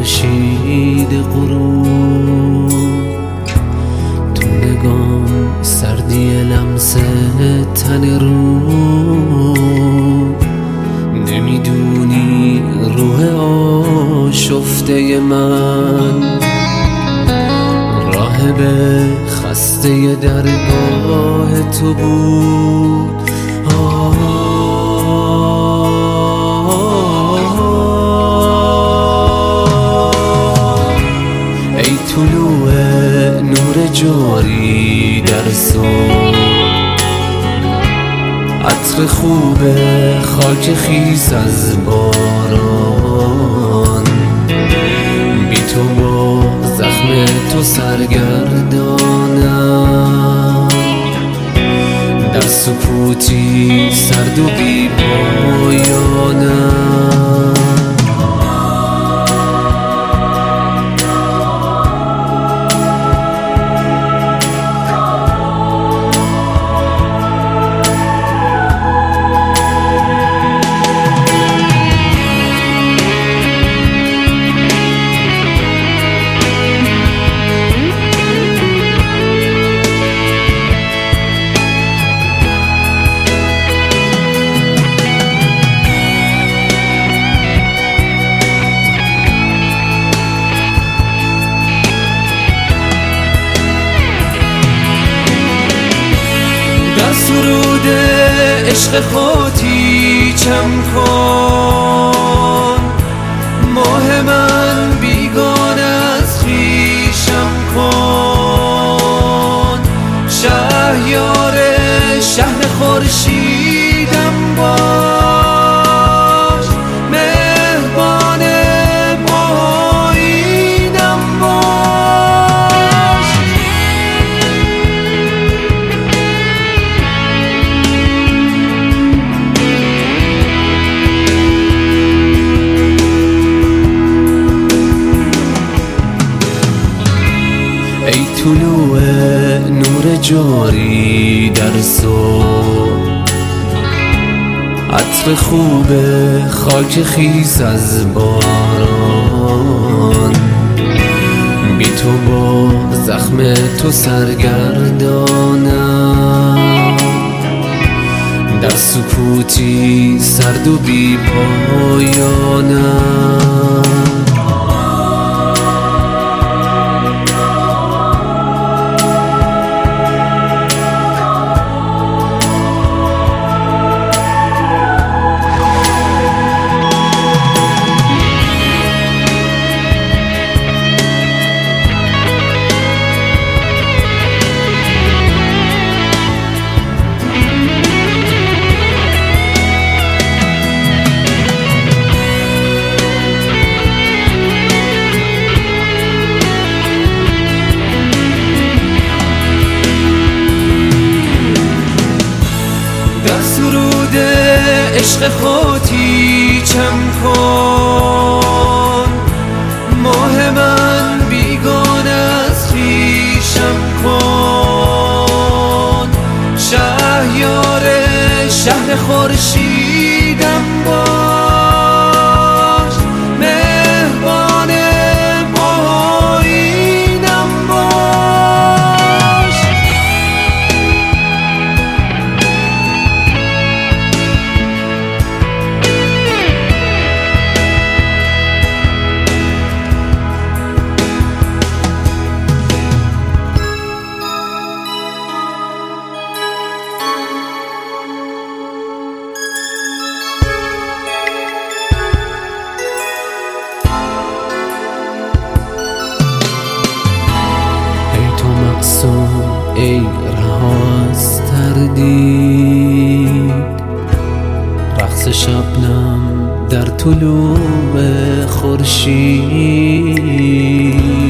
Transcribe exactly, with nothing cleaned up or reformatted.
خورشید غروب، تو نگام سردی لمس تن رو، نمیدونی روح آشفته من راهب خسته درگاه تو بود. ای طلوع نور جاری در صبح، عطر خوب خاک خیس از باران، بی تو با زخم تو سرگردانم، در سکوتی سرد و بی پایانم. سرود عشق خودی چم کن، ماه من بیگانه از خویشم کن، شهریار شهر خورشیدم باش، مهربان پایینم باش. ای طلوع نور جاری در صبح، عطر خوب خاک خیس از باران، بی تو با زخم تو سرگردانم، در سکوتی سرد و بی پایانم. سرود عشق خودی چم کن، ماه من بیگانه از خویشم کن، شهریار شهر خورشیدم باش، مهربان پایینم باش. ای رها از تردید، رقص شبنم در طلوع خورشید،